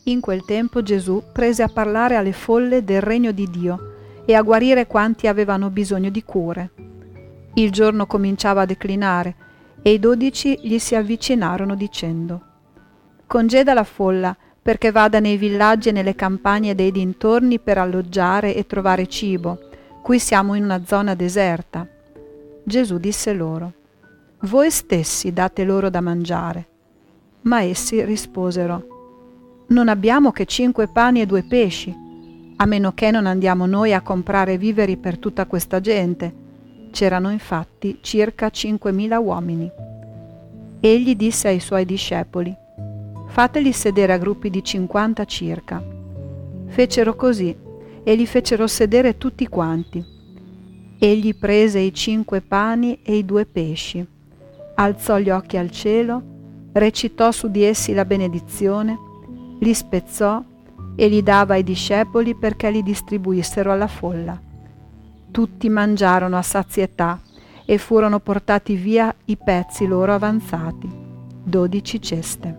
In quel tempo Gesù prese a parlare alle folle del regno di Dio e a guarire quanti avevano bisogno di cure. Il giorno cominciava a declinare e i 12 gli si avvicinarono dicendo: «Congeda la folla perché vada nei villaggi e nelle campagne dei dintorni per alloggiare e trovare cibo. Qui siamo in una zona deserta». Gesù disse loro: «Voi stessi date loro da mangiare». Ma essi risposero: «Non abbiamo che 5 pani e 2 pesci, a meno che non andiamo noi a comprare viveri per tutta questa gente». C'erano infatti circa 5.000 uomini. Egli disse ai suoi discepoli: «Fateli sedere a gruppi di 50 circa». Fecero così e li fecero sedere tutti quanti. Egli prese i 5 pani e i 2 pesci, alzò gli occhi al cielo, recitò su di essi la benedizione, li spezzò e li dava ai discepoli perché li distribuissero alla folla. Tutti mangiarono a sazietà e furono portati via i pezzi loro avanzati, 12 ceste.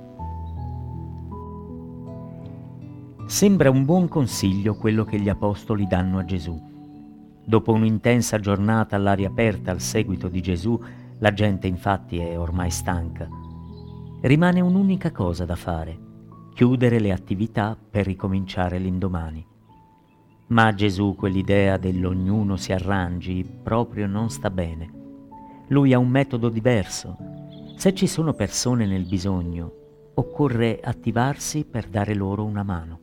Sembra un buon consiglio quello che gli apostoli danno a Gesù. Dopo un'intensa giornata all'aria aperta al seguito di Gesù, la gente infatti è ormai stanca. Rimane un'unica cosa da fare: chiudere le attività per ricominciare l'indomani. Ma a Gesù quell'idea dell'ognuno si arrangi proprio non sta bene. Lui ha un metodo diverso. Se ci sono persone nel bisogno, occorre attivarsi per dare loro una mano.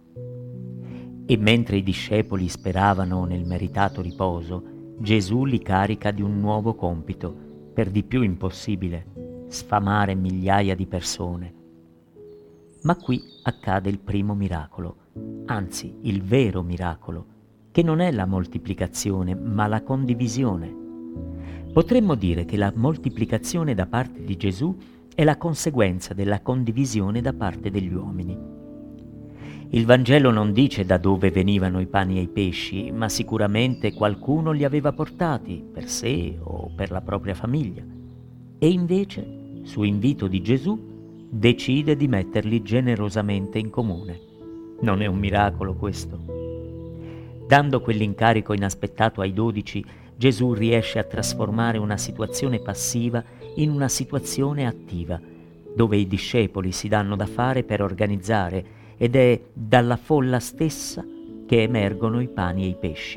E mentre i discepoli speravano nel meritato riposo, Gesù li carica di un nuovo compito, per di più impossibile: sfamare migliaia di persone. Ma qui accade il primo miracolo, anzi il vero miracolo, che non è la moltiplicazione, ma la condivisione. Potremmo dire che la moltiplicazione da parte di Gesù è la conseguenza della condivisione da parte degli uomini. Il Vangelo non dice da dove venivano i pani e i pesci, ma sicuramente qualcuno li aveva portati per sé o per la propria famiglia. E invece, su invito di Gesù, decide di metterli generosamente in comune. Non è un miracolo questo? Dando quell'incarico inaspettato ai 12, Gesù riesce a trasformare una situazione passiva in una situazione attiva, dove i discepoli si danno da fare per organizzare, ed è dalla folla stessa che emergono i pani e i pesci.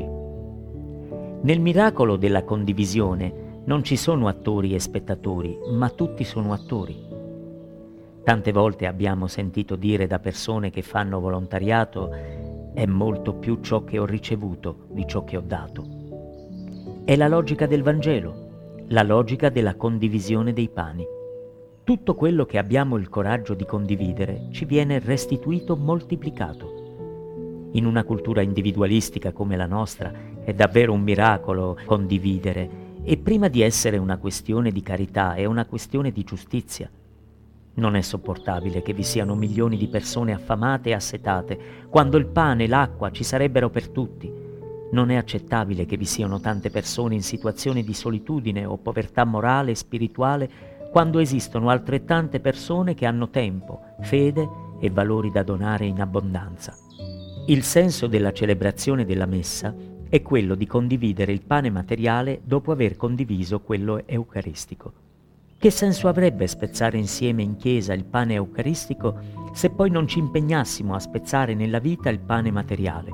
Nel miracolo della condivisione non ci sono attori e spettatori, ma tutti sono attori. Tante volte abbiamo sentito dire da persone che fanno volontariato: è molto più ciò che ho ricevuto di ciò che ho dato. È la logica del Vangelo, la logica della condivisione dei pani. Tutto quello che abbiamo il coraggio di condividere ci viene restituito moltiplicato. In una cultura individualistica come la nostra è davvero un miracolo condividere, e prima di essere una questione di carità è una questione di giustizia. Non è sopportabile che vi siano milioni di persone affamate e assetate, quando il pane e l'acqua ci sarebbero per tutti. Non è accettabile che vi siano tante persone in situazioni di solitudine o povertà morale e spirituale, quando esistono altrettante persone che hanno tempo, fede e valori da donare in abbondanza. Il senso della celebrazione della messa è quello di condividere il pane materiale dopo aver condiviso quello eucaristico. Che senso avrebbe spezzare insieme in chiesa il pane eucaristico se poi non ci impegnassimo a spezzare nella vita il pane materiale?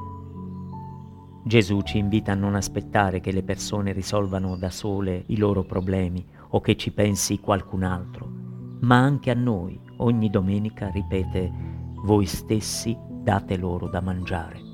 Gesù ci invita a non aspettare che le persone risolvano da sole i loro problemi o che ci pensi qualcun altro, ma anche a noi ogni domenica ripete: voi stessi date loro da mangiare.